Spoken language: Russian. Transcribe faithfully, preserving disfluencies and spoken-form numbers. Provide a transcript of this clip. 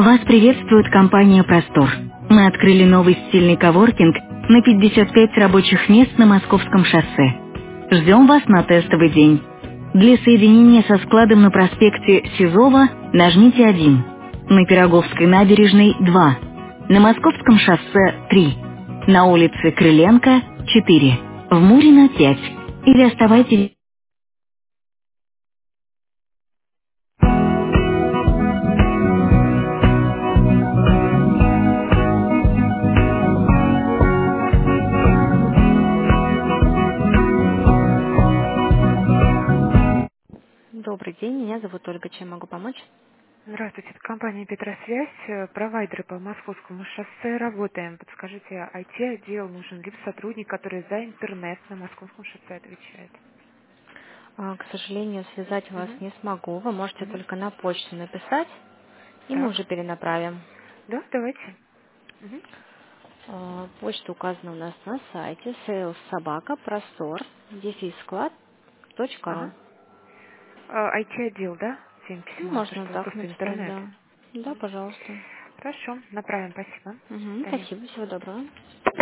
Вас приветствует компания «Простор». Мы открыли новый стильный коворкинг на пятьдесят пять рабочих мест на Московском шоссе. Ждем вас на тестовый день. Для соединения со складом на проспекте Сизова нажмите один. На Пироговской набережной два. На Московском шоссе три. На улице Крыленко четыре. В Мурино пять. Или оставайтесь... Добрый день, меня зовут Ольга. Чем могу помочь? Здравствуйте, это компания «Петросвязь», э, провайдеры по Московскому шоссе, работаем. Подскажите, ай ти-отдел нужен либо сотрудник, который за интернет на Московском шоссе отвечает? А, К сожалению, связать вас Мгм. не смогу. Вы можете Мгм. только на почту написать, и мы Так, уже перенаправим. да, давайте. Мгм. А, Почта указана у нас на сайте sales собака простор дефис склад точка ру. Ага. А, ай ти-отдел, да? Всем Ну, письмо, то, можно что так просто написать, интернет. да. Да, Мгм. пожалуйста. Хорошо, направим, спасибо. До Мгм, свидания. спасибо, всего доброго.